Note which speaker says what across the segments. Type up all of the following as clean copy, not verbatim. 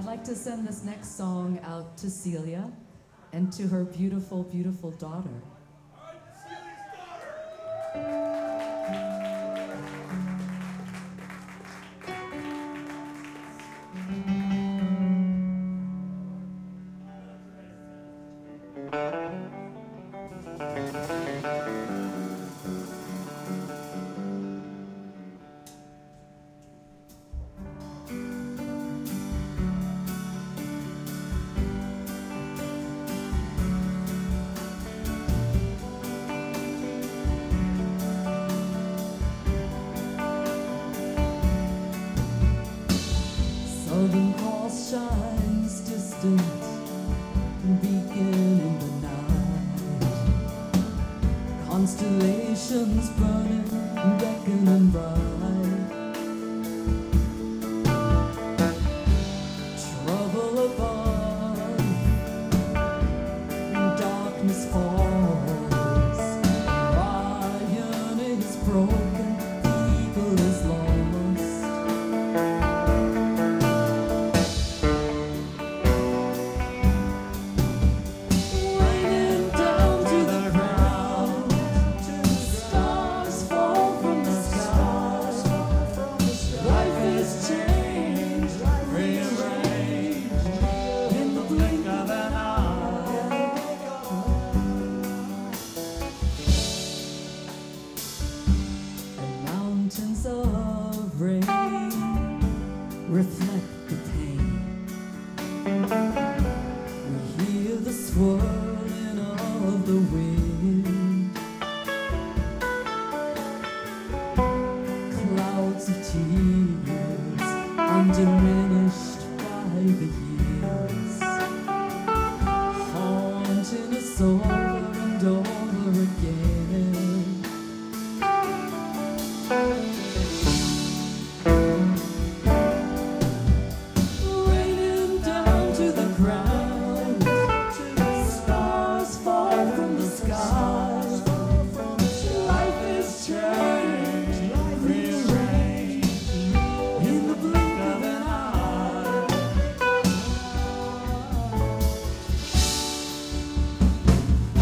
Speaker 1: I'd like to send this next song out to Celia and to her beautiful, beautiful daughter. Southern Cross shines distant, beacon in the night. Constellations burning, beckoning bright. Trouble above, darkness falls. Orion is broken, the eagle is lost. Mountains of rain reflect the pain. We hear the swirling of the wind. Clouds of tears undiminished by the years, haunting us over and over again. Raining down to the ground, stars fall from the sky. Life is changed, rearranged in the blink of an eye.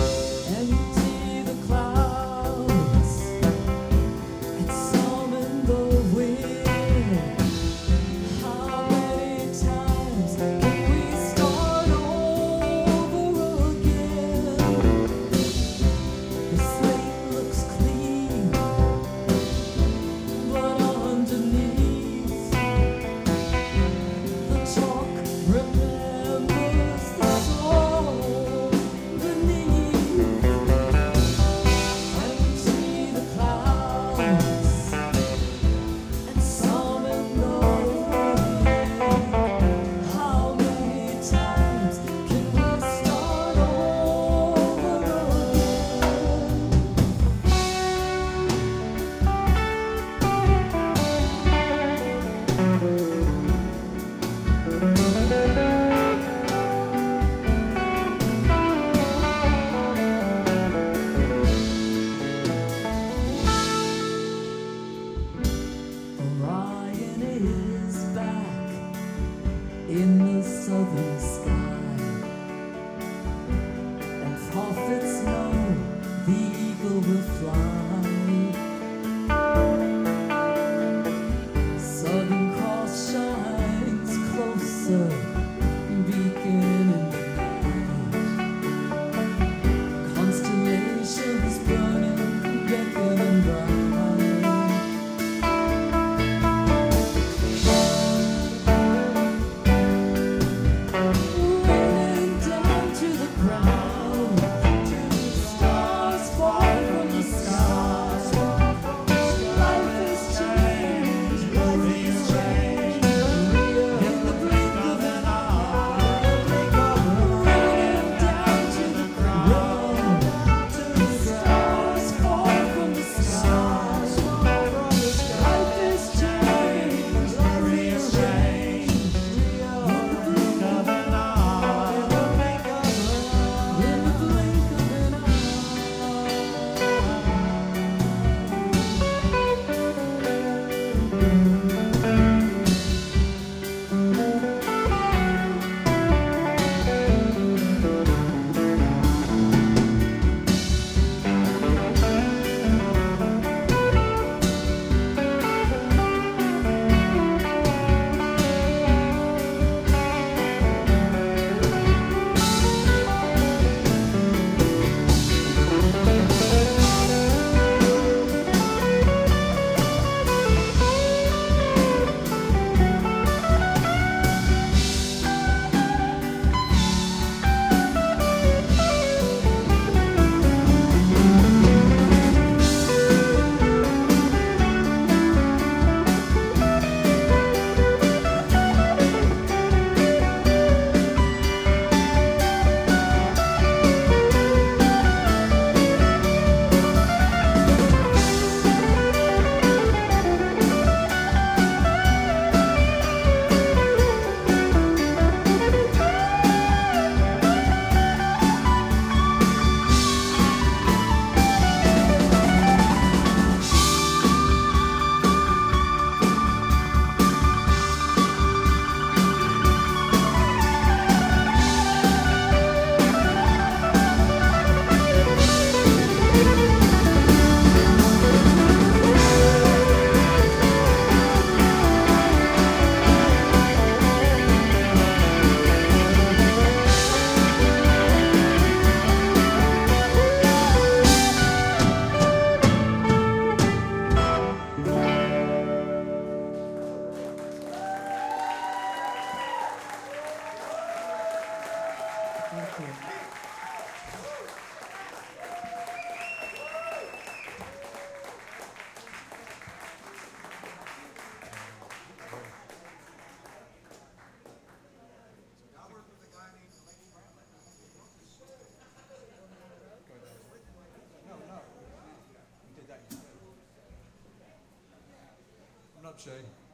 Speaker 1: Thank you.
Speaker 2: Come on up, Shay.